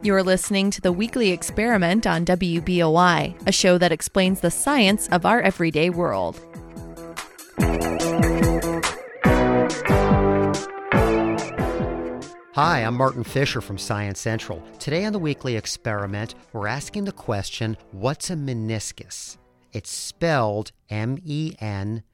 You're listening to the Weekly Experiment on WBOI, a show that explains the science of our everyday world. Hi, I'm Martin Fisher from Science Central. Today on the Weekly Experiment, we're asking the question, what's a meniscus? It's spelled meniscus.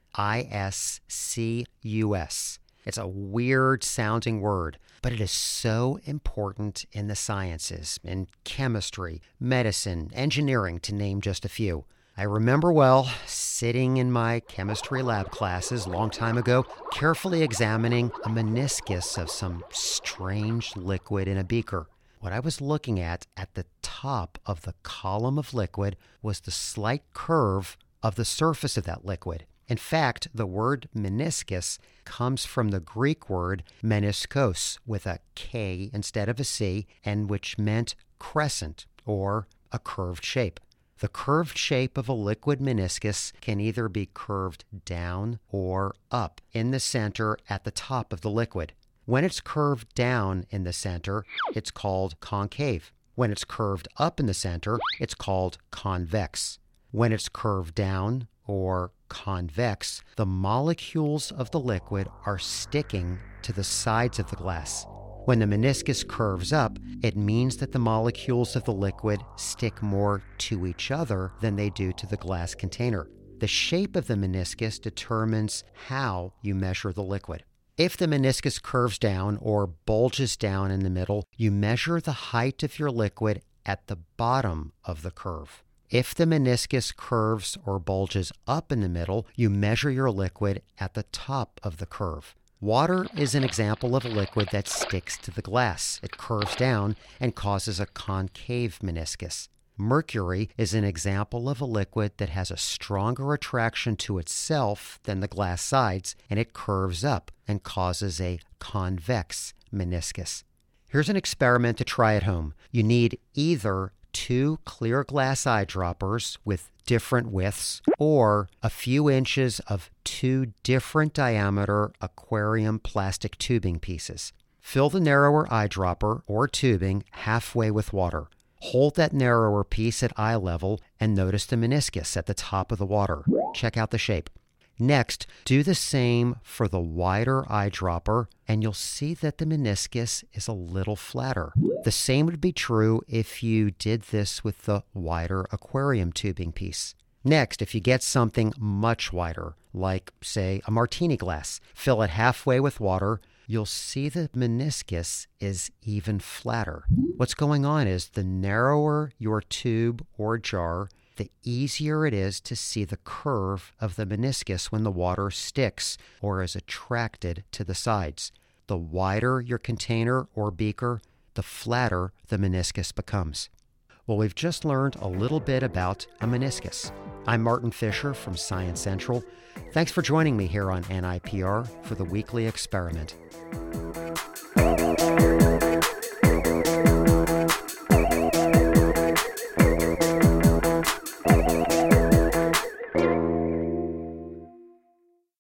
It's a weird-sounding word, but it is so important in the sciences, in chemistry, medicine, engineering, to name just a few. I remember well sitting in my chemistry lab classes a long time ago, carefully examining a meniscus of some strange liquid in a beaker. What I was looking at the top of the column of liquid was the slight curve of the surface of that liquid. In fact, the word meniscus comes from the Greek word meniskos with a K instead of a C, and which meant crescent or a curved shape. The curved shape of a liquid meniscus can either be curved down or up in the center at the top of the liquid. When it's curved down in the center, it's called concave. When it's curved up in the center, it's called convex. When it's curved down or convex, the molecules of the liquid are sticking to the sides of the glass. When the meniscus curves up, it means that the molecules of the liquid stick more to each other than they do to the glass container. The shape of the meniscus determines how you measure the liquid. If the meniscus curves down or bulges down in the middle, you measure the height of your liquid at the bottom of the curve. If the meniscus curves or bulges up in the middle, you measure your liquid at the top of the curve. Water is an example of a liquid that sticks to the glass. It curves down and causes a concave meniscus. Mercury is an example of a liquid that has a stronger attraction to itself than the glass sides, and it curves up and causes a convex meniscus. Here's an experiment to try at home. You need either 2 clear glass eyedroppers with different widths, or a few inches of 2 different diameter aquarium plastic tubing pieces. Fill the narrower eyedropper or tubing halfway with water. Hold that narrower piece at eye level and notice the meniscus at the top of the water. Check out the shape. Next, do the same for the wider eyedropper, and you'll see that the meniscus is a little flatter. The same would be true if you did this with the wider aquarium tubing piece. Next, if you get something much wider, like, say, a martini glass, fill it halfway with water, you'll see the meniscus is even flatter. What's going on is the narrower your tube or jar, the easier it is to see the curve of the meniscus when the water sticks or is attracted to the sides. The wider your container or beaker, the flatter the meniscus becomes. Well, we've just learned a little bit about a meniscus. I'm Martin Fisher from Science Central. Thanks for joining me here on NIPR for the Weekly Experiment.